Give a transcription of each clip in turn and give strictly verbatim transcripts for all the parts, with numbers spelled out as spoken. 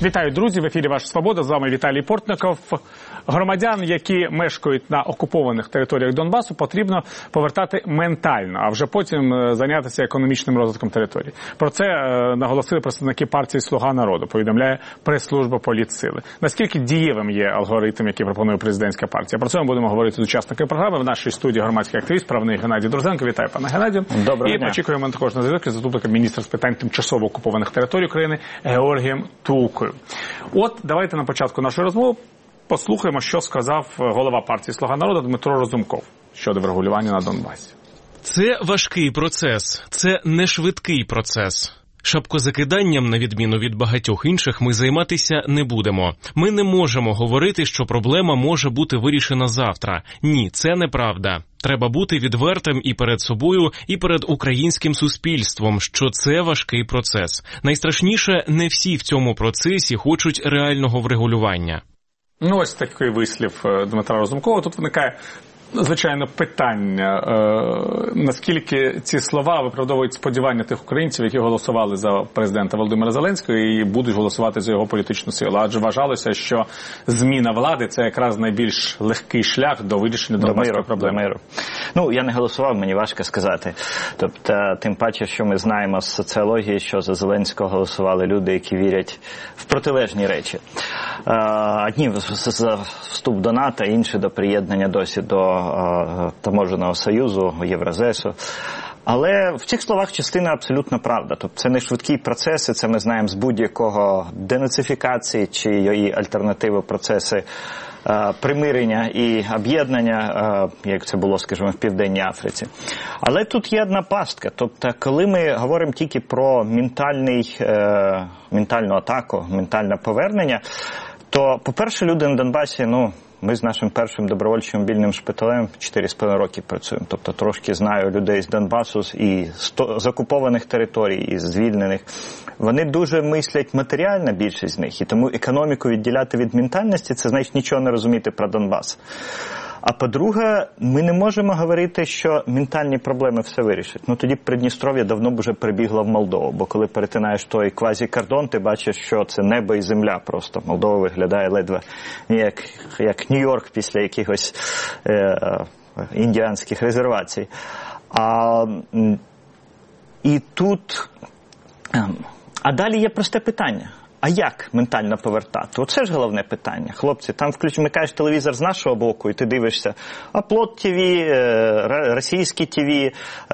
Вітаю, друзі! В ефірі «Ваша Свобода». З вами Віталій Портников. Громадян, які мешкають на окупованих територіях Донбасу, потрібно повертати ментально, а вже потім зайнятися економічним розвитком території. Про це наголосили представники партії «Слуга народу», повідомляє прес-служба Політсили. Наскільки дієвим є алгоритм, який пропонує президентська партія? Про це ми будемо говорити з учасниками програми. В нашій студії громадський активіст, правник Геннадій Друзенко. Вітаю, пане Геннадію. Доброго І дня. очікуємо також на зв'язок із заступником міністра з питань тимчасово окупованих територій України Георгієм Тулкою. От, давайте на початку нашої розмови послухаємо, що сказав голова партії «Слуга народу» Дмитро Разумков щодо врегулювання на Донбасі. Це важкий процес, це не швидкий процес. Шапкозакиданням, на відміну від багатьох інших, ми займатися не будемо. Ми не можемо говорити, що проблема може бути вирішена завтра. Ні, це неправда. Треба бути відвертим і перед собою, і перед українським суспільством, що це важкий процес. Найстрашніше, не всі в цьому процесі хочуть реального врегулювання. Ну, ось такий вислів Дмитра Разумкова. Тут виникає, звичайно, питання, е, наскільки ці слова виправдовують сподівання тих українців, які голосували за президента Володимира Зеленського і будуть голосувати за його політичну силу. Адже вважалося, що зміна влади – це якраз найбільш легкий шлях до вирішення донбаської проблеми. До миру. Ну, я не голосував, мені важко сказати. Тобто, тим паче, що ми знаємо з соціології, що за Зеленського голосували люди, які вірять в протилежні речі. Одні за вступ до НАТО, інші до приєднання досі до Таможенного союзу, Євразесу. Але в цих словах частина абсолютно правда. Тобто це не швидкі процеси, це ми знаємо з будь-якого денацифікації чи її альтернативи процеси е, примирення і об'єднання, е, як це було, скажімо, в Південній Африці. Але тут є одна пастка. Тобто, коли ми говоримо тільки про ментальний, е, ментальну атаку, ментальне повернення, то, по-перше, люди на Донбасі, ну, ми з нашим першим добровольчим мобільним шпиталем чотири з половиною роки працюємо. Тобто трошки знаю людей з Донбасу і з окупованих територій, і з звільнених. Вони дуже мислять матеріально, більшість з них. І тому економіку відділяти від ментальності – це значить нічого не розуміти про Донбас. А по-друге, ми не можемо говорити, що ментальні проблеми все вирішать. Ну тоді Придністров'я давно б вже прибігло в Молдову, бо коли перетинаєш той квазікордон, ти бачиш, що це небо і земля просто. Молдова виглядає ледве як, як Нью-Йорк після якихось е, індіанських резервацій. А, і тут... А далі є просте питання. А як ментально повертати? Оце ж головне питання. Хлопці, там вмикаєш телевізор з нашого боку, і ти дивишся Аплод ТВ, російські ТВ,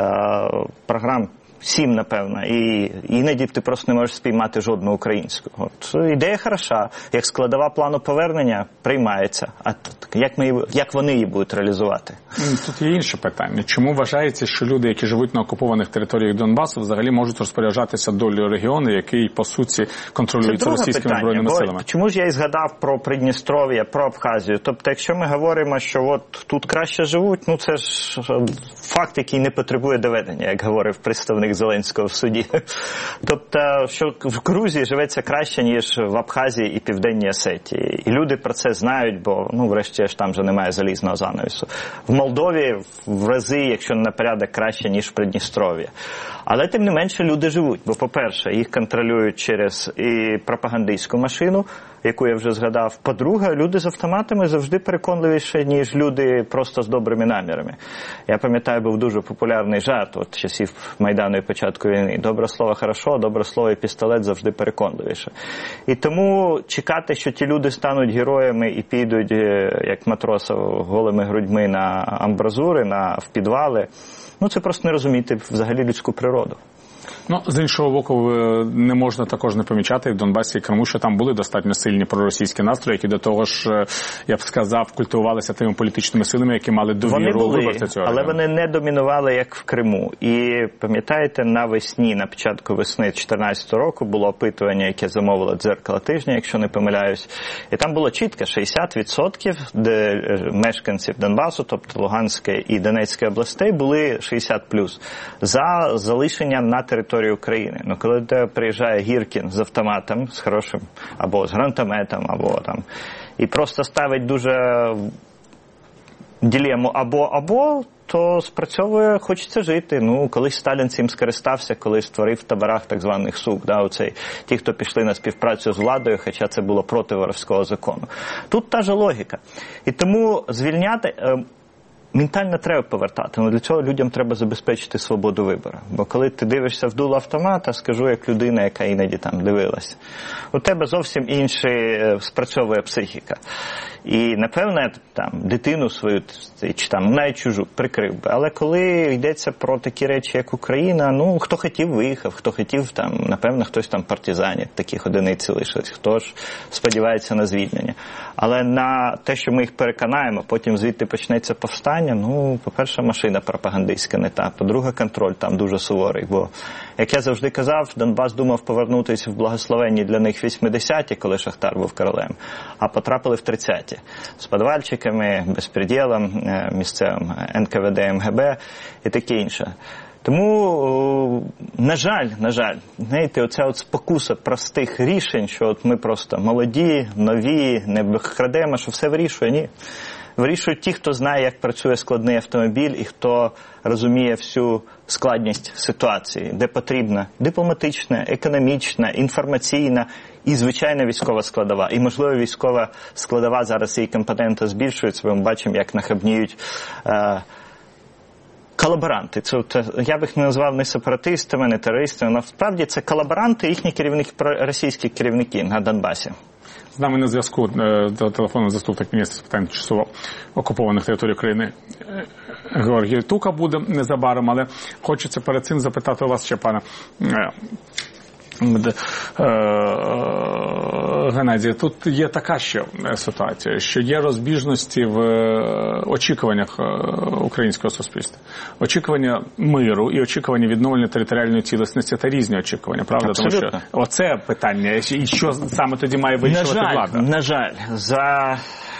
програм сім, напевно, і іноді ти просто не можеш спіймати жодну українську. От ідея хороша, як складова плану повернення приймається. А як, ми, як вони її будуть реалізувати? Тут є інше питання. Чому вважається, що люди, які живуть на окупованих територіях Донбасу, взагалі можуть розпоряджатися долею регіону, який, по суті, контролюється російськими збройними силами? Чому ж я і згадав про Придністров'я, про Абхазію? Тобто, якщо ми говоримо, що от тут краще живуть, ну це ж факт, який не потребує доведення, як говорив представник Зеленського в суді. Тобто, що в Грузії живеться краще, ніж в Абхазії і Південній Осетії. І люди про це знають, бо, ну, врешті ж там вже немає залізного занавісу. В Молдові в рази, якщо не на порядок, краще, ніж в Придністров'ї. Але, тим не менше, люди живуть. Бо, по-перше, їх контролюють через і пропагандистську машину, яку я вже згадав. По-друге, люди з автоматами завжди переконливіші, ніж люди просто з добрими намірами. Я пам'ятаю, був дуже популярний жарт от часів Майдану і початку війни. Добре слово хорошо, добре слово і пістолет завжди переконливіше. І тому чекати, що ті люди стануть героями і підуть, як матроси, голими грудьми на амбразури, на, в підвали, ну це просто не розуміти взагалі людську природу. Ну, з іншого боку, не можна також не помічати в Донбасі і Криму, що там були достатньо сильні проросійські настрої, які до того ж, я б сказав, культивувалися тими політичними силами, які мали довіру у виборця цього. Але вони не домінували, як в Криму. І пам'ятаєте, навесні, на початку весни дві тисячі чотирнадцятого року було опитування, яке замовило «Дзеркало тижня», якщо не помиляюсь. І там було чітко шістдесят відсотків мешканців Донбасу, тобто Луганської і Донецької областей, були шістдесят плюс за залишення на території України. Ну, коли до тебе приїжджає Гіркін з автоматом, з хорошим, або з гранатометом, або там, і просто ставить дуже дилему або-або, то спрацьовує, хочеться жити. Ну, колись Сталін цим скористався, коли створив в таборах так званих сук, да, оцей, ті, хто пішли на співпрацю з владою, хоча це було проти воровського закону. Тут та ж логіка. І тому звільняти... Ментально треба повертати, але для цього людям треба забезпечити свободу вибору. Бо коли ти дивишся в дуло автомата, скажу як людина, яка іноді там дивилася, у тебе зовсім інша спрацьовує психіка. І, напевне, там, дитину свою, чи там, навіть чужу, прикрив би. Але коли йдеться про такі речі, як Україна, ну, хто хотів, виїхав, хто хотів, там, напевно, хтось там партизанів, таких одиниць лишилось, хто ж сподівається на звільнення. Але на те, що ми їх переконаємо, потім звідти почнеться повстання, ну, по-перше, машина пропагандистська не та, по-друге, контроль там дуже суворий, бо, як я завжди казав, Донбас думав повернутися в благословенні для них вісімдесяті, коли Шахтар був королем, а потрапили в тридцяті. З подвальчиками, безпреділом місцевим, ен ка ве де, ем ге бе і таке інше. Тому, на жаль, на жаль, знаєте, оця от спокуса простих рішень, що от ми просто молоді, нові, не крадемо, що все вирішує, ні. Вирішують ті, хто знає, як працює складний автомобіль і хто розуміє всю складність ситуації, де потрібна дипломатична, економічна, інформаційна і звичайна військова складова. І, можливо, військова складова зараз її компоненти збільшуються, бо ми бачимо, як нахабніють е, колаборанти. Це, це, я б їх не назвав не сепаратистами, не терористами, насправді це колаборанти, їхні керівники, російські керівники на Донбасі. З нами на зв'язку до телефону заступник міністра з питань тимчасово окупованих територій України Георгій Тука буде незабаром, але хочеться перед цим запитати у вас ще, пане Геннадій, тут є така ще ситуація, що є розбіжності в очікуваннях українського суспільства. Очікування миру і очікування відновлення територіальної цілісності – це різні очікування, правда? Абсолютно. Тому що оце питання, і що саме тоді має вирішувати на жаль, влада? На жаль, за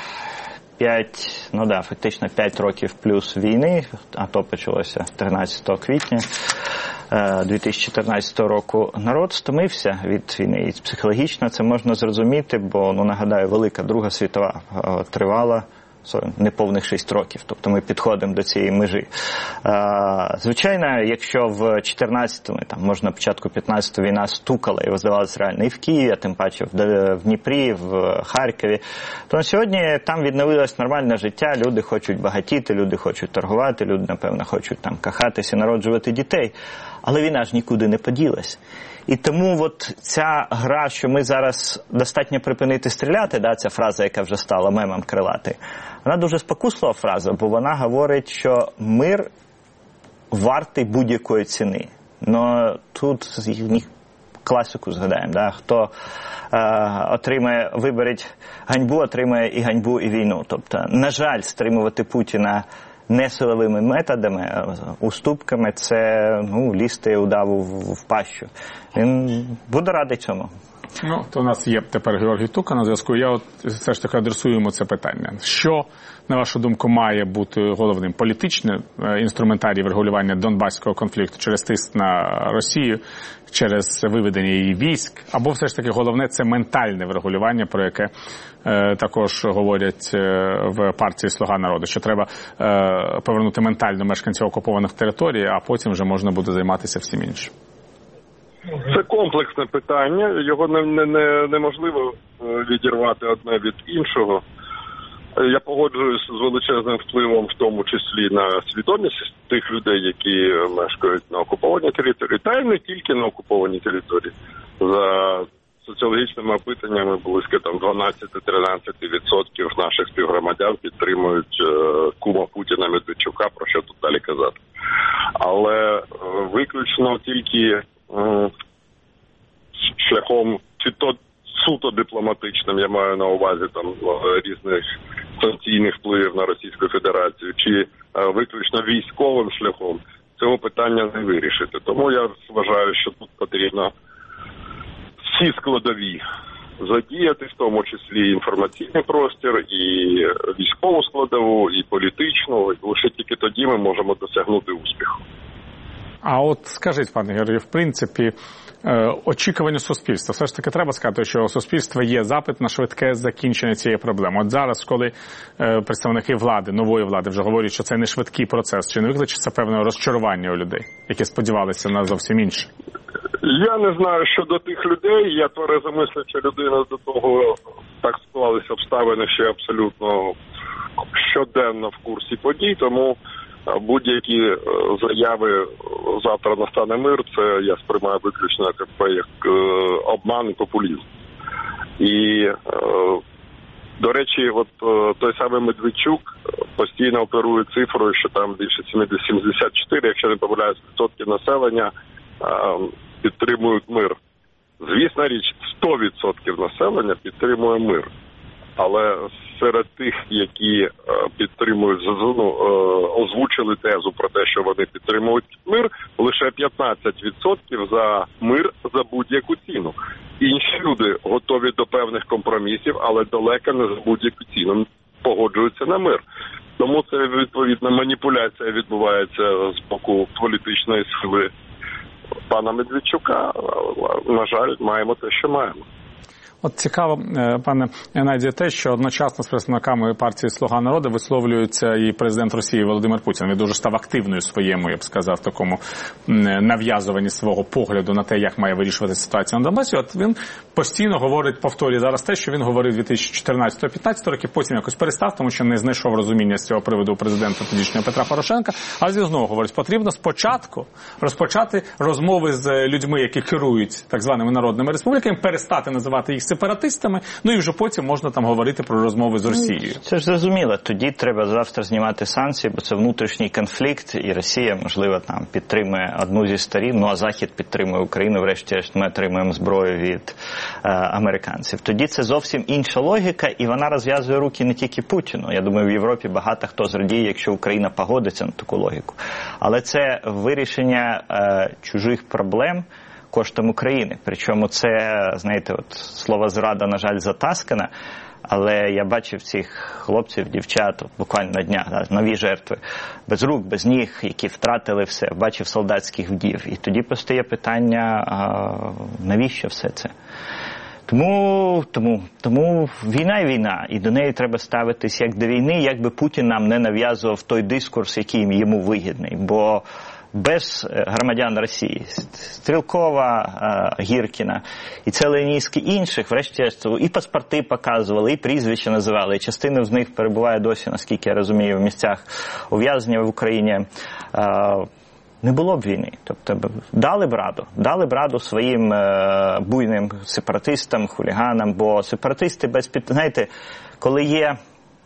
п'ять, ну да, фактично п'ять років плюс війни, а то почалося тринадцятого квітня дві тисячі чотирнадцятого року, народ стомився від війни. І психологічно це можна зрозуміти, бо, ну, нагадаю, Велика Друга світова тривала неповних шість років, тобто ми підходимо до цієї межі. Звичайно, якщо в чотирнадцятому, там, можна початку п'ятнадцятого війна стукала і здавалося реально і в Києві, а тим паче в Дніпрі, в Харкові, то на сьогодні там відновилось нормальне життя, люди хочуть багатіти, люди хочуть торгувати, люди, напевно, хочуть там кахатися і народжувати дітей, але війна ж нікуди не поділась. І тому от ця гра, що ми зараз достатньо припинити стріляти, да, ця фраза, яка вже стала мемом крилати, вона дуже спокуслива фраза, бо вона говорить, що мир вартий будь-якої ціни. Но тут класику згадаємо, да, хто е, отримає, виберіть ганьбу, отримає і ганьбу, і війну. Тобто, на жаль, стримувати Путіна не силовими методами, уступками, це, ну, лізти удаву в, в пащу. Він буде радий цьому. Ну, то у нас є тепер Георгій Тука на зв'язку. Я от все ж таки адресую йому це питання. Що, на вашу думку, має бути головним? Політичне інструментарій врегулювання донбаського конфлікту через тиск на Росію, через виведення її військ? Або все ж таки головне – це ментальне врегулювання, про яке е, також говорять е, в партії «Слуга народу», що треба е, повернути ментально мешканців окупованих територій, а потім вже можна буде займатися всім іншим? Це комплексне питання, його не, не, не, неможливо відірвати одне від іншого. Я погоджуюсь з величезним впливом, в тому числі на свідомість тих людей, які мешкають на окупованій території, та й не тільки на окупованій території. За соціологічними опитаннями близько там дванадцять-тринадцять відсотків наших співгромадян підтримують е, кума Путіна Медведчука, про що тут далі казати. Але е, виключно тільки шляхом чи то суто дипломатичним, я маю на увазі там різних санкційних впливів на Російську Федерацію, чи виключно військовим шляхом, цього питання не вирішити. Тому я вважаю, що тут потрібно всі складові задіяти, в тому числі інформаційний простір, і військову складову, і політичну, і лише тільки тоді ми можемо досягнути успіху. А от скажіть, пане Георгію, в принципі, очікування суспільства. Все ж таки треба сказати, що у суспільства є запит на швидке закінчення цієї проблеми. От зараз, коли представники влади, нової влади вже говорять, що це не швидкий процес, чи не викличе це певне розчарування у людей, які сподівалися на зовсім інше? Я не знаю щодо тих людей. Я тверезо мисляча людина, до того так склалися обставини, що я абсолютно щоденно в курсі подій, тому будь-які заяви «завтра настане мир» – це я сприймаю виключно як обман і популізм. І, до речі, от той самий Медведчук постійно оперує цифрою, що там більше сімдесят чотири, якщо не помиляюсь, відсотків населення підтримують мир. Звісна річ, сто відсотків населення підтримує мир. Але серед тих, які підтримують, ну, озвучили тезу про те, що вони підтримують мир, лише п'ятнадцять відсотків за мир за будь-яку ціну. Інші люди готові до певних компромісів, але далеко не за будь-яку ціну погоджуються на мир. Тому це, відповідна маніпуляція відбувається з боку політичної сили пана Медведчука. На жаль, маємо те, що маємо. От цікаво, пане Геннадію, те, що одночасно з представниками партії «Слуга народу» висловлюється і президент Росії Володимир Путін. Він дуже став активною своєму, я б сказав, такому нав'язуванні свого погляду на те, як має вирішувати ситуацію на Донбасі. От він постійно говорить, повторює зараз те, що він говорив дві тисячі чотирнадцятого-п'ятнадцятого роки, потім якось перестав, тому що не знайшов розуміння з цього приводу у президента тодішнього Петра Порошенка. Але він знову говорить, потрібно спочатку розпочати розмови з людьми, які керують так званими народними республіками, перестати називати їх сепаратистами, ну і вже потім можна там говорити про розмови з Росією. Це ж зрозуміло. Тоді треба завтра знімати санкції, бо це внутрішній конфлікт, і Росія, можливо, там підтримує одну зі сторін, ну а Захід підтримує Україну, врешті-решт ми отримуємо зброю від е, американців. Тоді це зовсім інша логіка, і вона розв'язує руки не тільки Путіну. Я думаю, в Європі багато хто зрадіє, якщо Україна погодиться на таку логіку. Але це вирішення е, чужих проблем коштом України. Причому це, знаєте, от слово «зрада», на жаль, затаскане, але я бачив цих хлопців, дівчат, буквально на днях, да, нові жертви, без рук, без ніг, які втратили все, бачив солдатських вдів. І тоді постає питання, а навіщо все це? Тому, тому, тому війна і війна, і до неї треба ставитись як до війни, як би Путін нам не нав'язував той дискурс, який йому вигідний. Бо без громадян Росії, Стрілкова, Гіркіна і цілий низки інших, врешті і паспорти показували, і прізвища називали, і частина з них перебуває досі, наскільки я розумію, в місцях ув'язнення в Україні. Не було б війни. Тобто дали б раду. Дали б раду своїм е, буйним сепаратистам, хуліганам, бо сепаратисти без під... Знаєте, коли є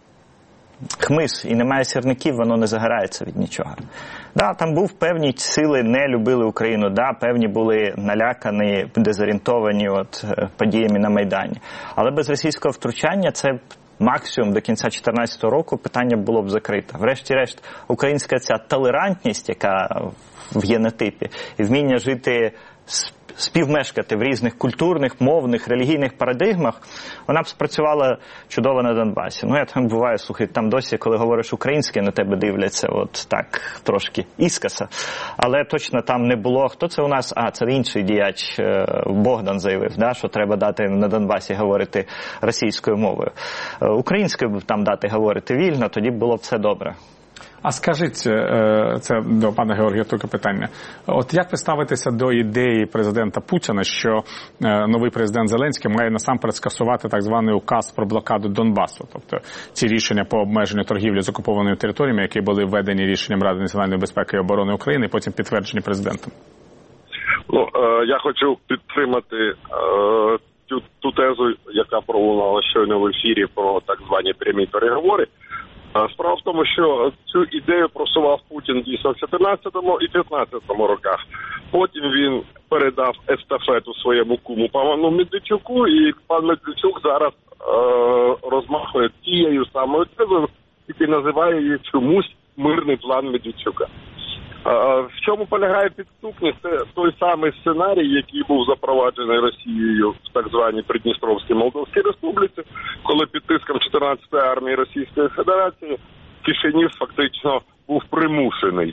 хмиз і немає сірників, воно не загорається від нічого. Да, там був певні сили, не любили Україну, да, певні були налякані, дезорієнтовані от, подіями на Майдані. Але без російського втручання це максимум до кінця дві тисячі чотирнадцятого року питання було б закрите. Врешті-решт, українська ця толерантність, яка в генотипі, і вміння жити, співмешкати в різних культурних, мовних, релігійних парадигмах, вона б спрацювала чудово на Донбасі. Ну, я там буваю, слухай, там досі, коли говориш українське, на тебе дивляться от так трошки іскоса. Але точно там не було. Хто це у нас? А, це інший діяч, Богдан заявив, да, що треба дати на Донбасі говорити російською мовою. Українською б там дати говорити вільно, тоді було б все добре. А скажіть, це до пана Георгія таке питання. От як ви ставитеся до ідеї президента Путіна, що новий президент Зеленський має насамперед скасувати так званий указ про блокаду Донбасу? Тобто ці рішення по обмеженню торгівлі з окупованими територіями, які були введені рішенням Ради національної безпеки і оборони України, потім підтверджені президентом? Ну, я хочу підтримати ту, ту тезу, яка пролунала щойно в ефірі про так звані прямі переговори. Справа в тому, що цю ідею просував Путін дійсно в чотирнадцятому і п'ятнадцятому роках. Потім він передав естафету своєму куму пану Медведчуку, і пан Медведчук зараз е- розмахує тією самою тезою, який називає її чомусь мирний план Медведчука. В чому полягає підступність? Це той самий сценарій, який був запроваджений Росією в так званій Придністровській Молдовській Республіці, коли під тиском чотирнадцятої армії Російської Федерації Кишинів фактично був примушений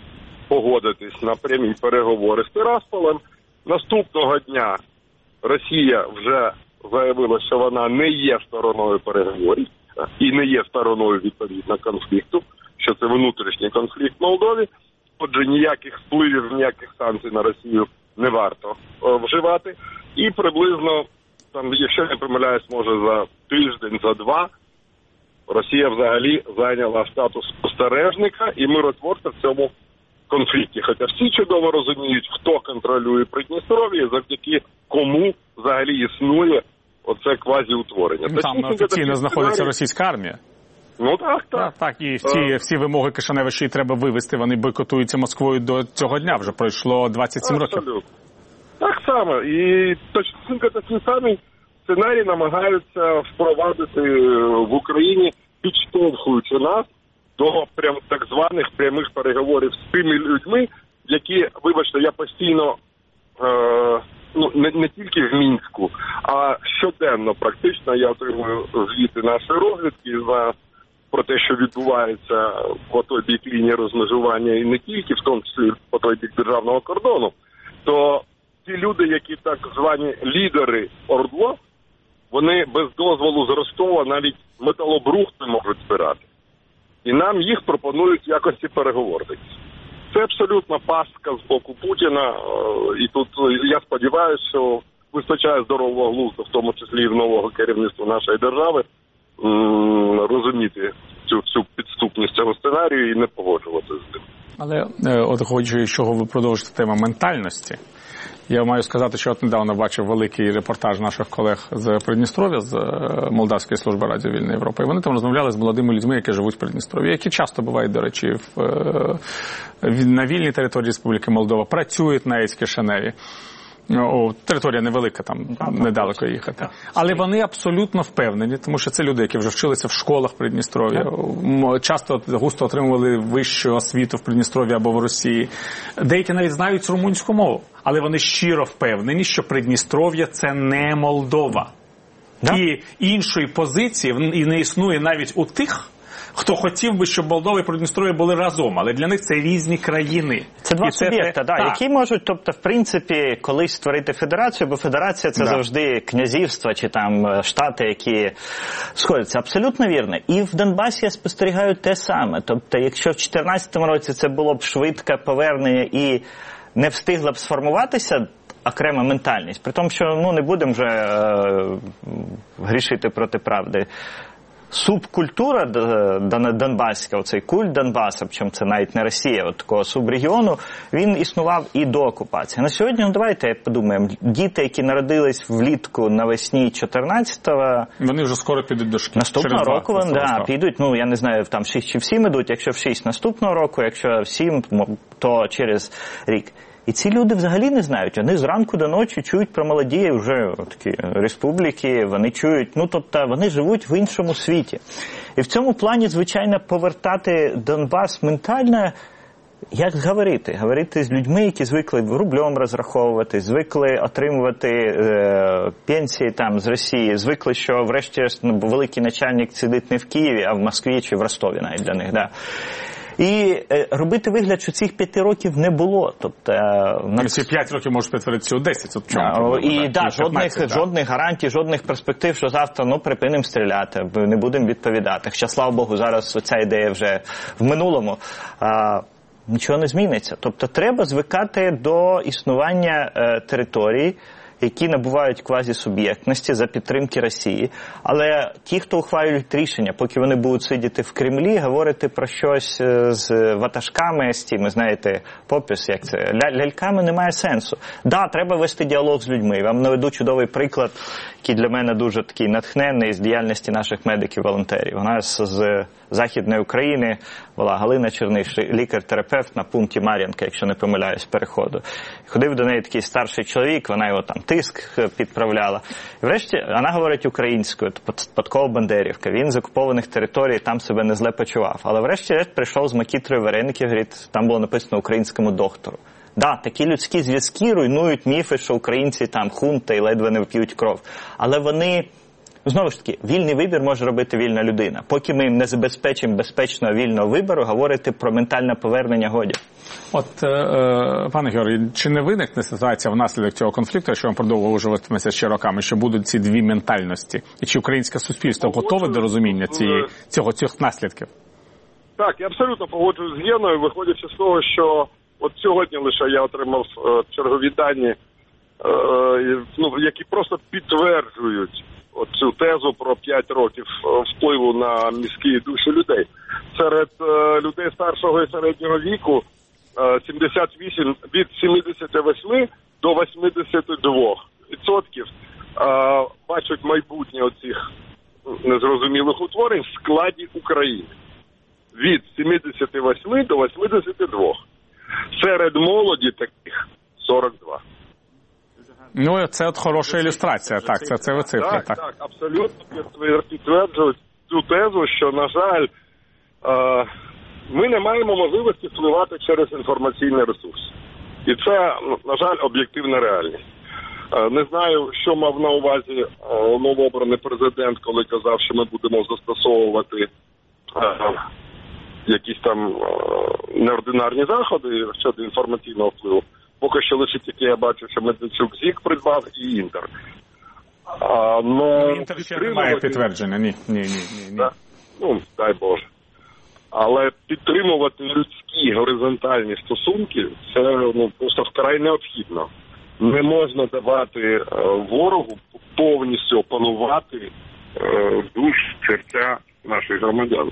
погодитись на прямі переговори з Тирасполем. Наступного дня Росія вже заявила, що вона не є стороною переговорів і не є стороною відповідно конфлікту, що це внутрішній конфлікт в Молдові. Отже, ніяких впливів, ніяких санкцій на Росію не варто о, вживати. І приблизно, там, якщо не помиляюсь, може за тиждень, за два, Росія взагалі зайняла статус спостережника і миротворця в цьому конфлікті. Хоча всі чудово розуміють, хто контролює Придністров'я і завдяки кому взагалі існує оце квазіутворення. Ну, там офіційно знаходиться російська армія. Ну так, так. Так, так. І всі, всі вимоги Кишинева, що її треба вивести, вони бойкотуються Москвою до цього дня. Вже пройшло двадцять сім років. Абсолютно. Так само. І точно такий самий сценарій намагаються впровадити в Україні, підштовхуючи нас до прям так званих прямих переговорів з тими людьми, які, вибачте, я постійно, е, ну, не, не тільки в Мінську, а щоденно практично я отримую звіти нашої розвідки за про те, що відбувається по той бік лінії розмежування, і не тільки, в тому числі по той бік державного кордону, то ті люди, які так звані лідери ОРДЛО, вони без дозволу з Ростова навіть металобрухт не можуть збирати. І нам їх пропонують в якості переговорників. Це абсолютно пастка з боку Путіна. І тут я сподіваюся, що вистачає здорового глузду, в тому числі і в нового керівництва нашої держави, розуміти цю всю підступність цього сценарію і не погоджуватися з ним. Але от хочу, що ви продовжите тему ментальності. Я маю сказати, що от недавно бачив великий репортаж наших колег з Придністров'я, з Молдавської служби Радіо Вільної Європи. І вони там розмовляли з молодими людьми, які живуть в Придністров'ї, які часто бувають, до речі, в, на вільній території Республіки Молдова, працюють навіть в Кишиневі. О, територія невелика, там недалеко їхати. Але вони абсолютно впевнені, тому що це люди, які вже вчилися в школах Придністров'я, часто густо отримували вищу освіту в Придністров'ї або в Росії. Деякі навіть знають румунську мову, але вони щиро впевнені, що Придністров'я – це не Молдова. Да? І іншої позиції і не існує навіть у тих, хто хотів би, щоб Молдова і Придністров'я були разом, але для них це різні країни. Це два суб'єкти, да, які можуть, тобто, в принципі, колись створити федерацію, бо федерація – це да. завжди князівства чи там штати, які сходяться. Абсолютно вірно. І в Донбасі я спостерігаю те саме. Тобто, якщо в чотирнадцятому році це було б швидке повернення і не встигла б сформуватися окрема ментальність, при тому, що ну, не будемо вже е, грішити проти правди, субкультура донбаська, оцей культ Донбаса, причому це навіть не Росія, от такого субрегіону, він існував і до окупації. На сьогодні, ну давайте подумаємо, діти, які народились влітку навесні чотирнадцятого... Вони вже скоро підуть до шкіл. Наступного року вони, да, підуть, ну я не знаю, там шість чи в сім ідуть, якщо в шість наступного року, якщо в сім, то через рік. І ці люди взагалі не знають. Вони зранку до ночі чують про молоді вже такі республіки, вони чують, ну тобто вони живуть в іншому світі. І в цьому плані, звичайно, повертати Донбас ментально, як говорити? Говорити з людьми, які звикли рублем розраховувати, звикли отримувати е, пенсії там з Росії, звикли, що врешті ну, великий начальник сидить не в Києві, а в Москві чи в Ростові навіть для них, да. І е, робити вигляд, що цих п'яти років не було. Тобто, на... Ці п'ять років можуть перетворитися у десять. От чому а, проблема, і, да, і жодних, п'ятнадцять, жодних гарантій, жодних перспектив, що завтра ну, припинимо стріляти, не будемо відповідати. Хоча, слава Богу, зараз ця ідея вже в минулому. А, нічого не зміниться. Тобто треба звикати до існування е, територій, які набувають квазісуб'єктності за підтримки Росії. Але ті, хто ухвалюють рішення, поки вони будуть сидіти в Кремлі, говорити про щось з ватажками, з тими, знаєте, попіс, як це, ля- ляльками немає сенсу. Да, треба вести діалог з людьми. Вам наведу чудовий приклад, який для мене дуже такий натхненний з діяльності наших медиків-волонтерів. У нас з Західної України була Галина Черниш, лікар-терапевт на пункті Мар'їнка, якщо не помиляюсь, переходу. Ходив до неї такий старший чоловік, вона його там тиск підправляла. І врешті вона говорить українською, Подкова Бандерівка. Він з окупованих територій там себе не зле почував. Але врешті прийшов з макітрою вареників, говорить, там було написано українському доктору. Да, такі людські зв'язки руйнують міфи, що українці там хунта і ледве не п'ють кров. Але вони Знову ж таки, вільний вибір може робити вільна людина. Поки ми не забезпечимо безпечного вільного вибору, говорити про ментальне повернення годі. От, е, е, пане Георгій, чи не виникне ситуація внаслідок цього конфлікту, якщо він продовжуватиметься ще роками, що будуть ці дві ментальності? І чи українське суспільство готове до розуміння цієї, цього, цих наслідків? Так, я абсолютно погоджуюсь з Геною, виходячи з того, що от сьогодні лише я отримав е, чергові дані, е, ну, які просто підтверджують цю тезу про п'ять років впливу на мізки і душі людей. Серед е, людей старшого і середнього віку е, сімдесят вісім, від сімдесят вісім до вісімдесят два відсотків е, бачать майбутнє оцих незрозумілих утворень в складі України. Від сімдесят вісім до вісімдесят два. Серед молоді таких сорок два. Ну, це от хороша ілюстрація, так, це, це цифри. Так, так, так, абсолютно підтверджують цю тезу, що, на жаль, е, ми не маємо можливості впливати через інформаційний ресурс. І це, на жаль, об'єктивна реальність. Е, не знаю, що мав на увазі е, новообраний президент, коли казав, що ми будемо застосовувати е, якісь там е, неординарні заходи щодо інформаційного впливу. Поки що лише тільки я бачу, що Медведчук ЗІК придбав і Інтер. А, но Інтер ще немає підтвердження, ні, ні, ні, ні, ні. Да? Ну, дай Боже. Але підтримувати людські горизонтальні стосунки, це ну, просто вкрай необхідно. Не можна давати е, ворогу повністю опанувати е, душ, серця наших громадян.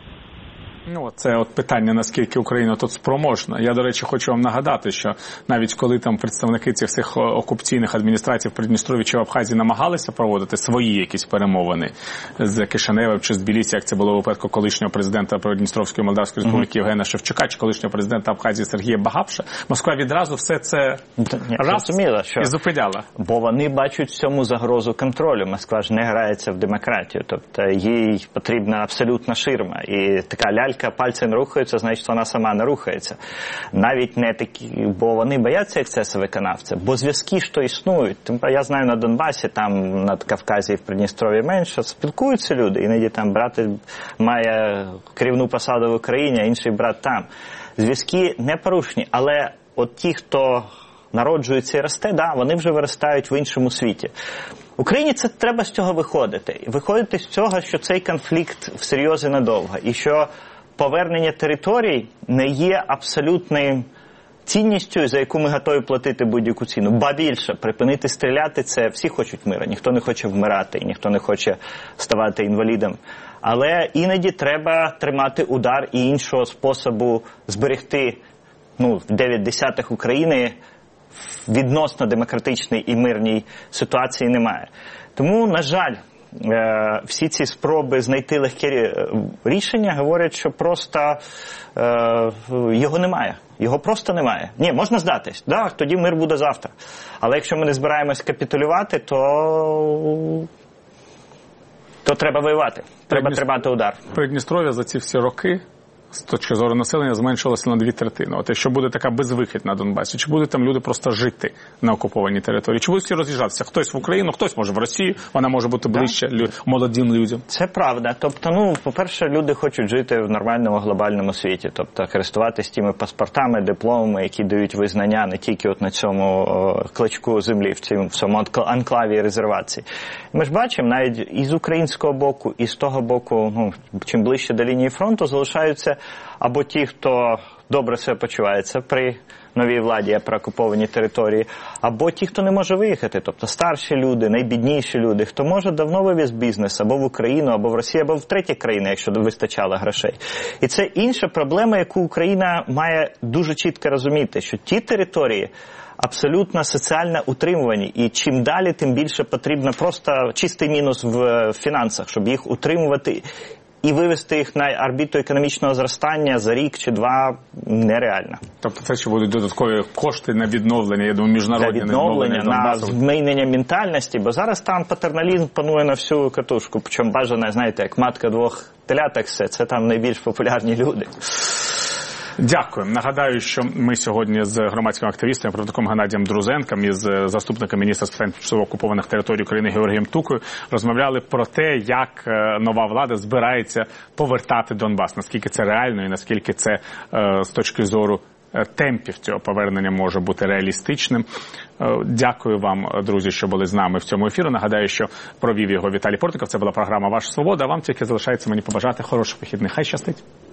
Ну, це от питання, наскільки Україна тут спроможна. Я, до речі, хочу вам нагадати, що навіть коли там представники цих всіх окупаційних адміністрацій в Придністров'ї чи в Абхазії намагалися проводити свої якісь перемовини з Кишиневом чи з Тбілісі, як це було у випадку колишнього президента Придністровської Молдавської Республіки mm-hmm. Євгена Шевчука чи колишнього президента Абхазії Сергія Багапша, Москва відразу все це Ні, раз зрозуміло, що... і зупиняла. Бо вони бачать в цьому загрозу контролю. Москва ж не грається в демократію. Тобто їй потрібна абсолютна ширма. І така лялька пальці не рухаються, значить вона сама не рухається. Навіть не такі, бо вони бояться ексцесу виконавця, бо зв'язки ж то існують. Я знаю на Донбасі, там на Кавказі і в Придністров'ї менше, спілкуються люди, іноді там брат має керівну посаду в Україні, а інший брат там. Зв'язки не порушені, але от ті, хто народжується і росте, да, вони вже виростають в іншому світі. Україні це треба з цього виходити. Виходити з цього, що цей конфлікт всерйоз і надовго. І що повернення територій не є абсолютною цінністю, за яку ми готові платити будь-яку ціну. Ба більше, припинити стріляти – це всі хочуть миру. Ніхто не хоче вмирати, і ніхто не хоче ставати інвалідом. Але іноді треба тримати удар, і іншого способу зберегти ну, дев'ять десятих України відносно демократичній і мирній ситуації немає. Тому, на жаль, всі ці спроби знайти легке рішення говорять, що просто е, його немає. Його просто немає. Ні, можна здатись. Да, тоді мир буде завтра. Але якщо ми не збираємось капітулювати, то, то треба воювати. Треба тримати удар. Придністров'я за ці всі роки з точки зору населення зменшилося на дві третини. От якщо буде така безвихідь на Донбасі, чи будуть там люди просто жити на окупованій території? Чи будуть всі роз'їжджатися? Хтось в Україну, хтось може в Росію, вона може бути ближче да. молодим людям. Це правда. Тобто, ну, по-перше, люди хочуть жити в нормальному глобальному світі. Тобто, користуватись тими паспортами, дипломами, які дають визнання не тільки от на цьому о, клочку землі, в цьому, в цьому анклаві резервації. Ми ж бачимо, навіть із українського боку, і з того боку, ну, чим ближче до лінії фронту, залишаються або ті, хто добре себе почувається при новій владі про окуповані території, або ті, хто не може виїхати, тобто старші люди, найбідніші люди, хто може давно вивіз бізнес або в Україну, або в Росію, або в треті країни, якщо вистачало грошей. І це інша проблема, яку Україна має дуже чітко розуміти, що ті території абсолютно соціально утримувані, і чим далі, тим більше потрібно просто чистий мінус в фінансах, щоб їх утримувати і вивести їх на орбіту економічного зростання за рік чи два нереально. Тобто це ще будуть додаткові кошти на відновлення, я думаю, міжнародні на відновлення, на змінення ментальності, бо зараз там патерналізм панує на всю катушку, причому бажано, знаєте, як матка двох теляток, це там найбільш популярні люди. Дякую. Нагадаю, що ми сьогодні з громадським активістом, правником Геннадієм Друзенком і з заступником міністра з питань тимчасово окупованих територій України Георгієм Тукою розмовляли про те, як нова влада збирається повертати Донбас, наскільки це реально і наскільки це з точки зору темпів цього повернення може бути реалістичним. Дякую вам, друзі, що були з нами в цьому ефірі. Нагадаю, що провів його Віталій Портников. Це була програма «Ваша свобода». А вам тільки залишається мені побажати хороших вихідних. Хай щастить.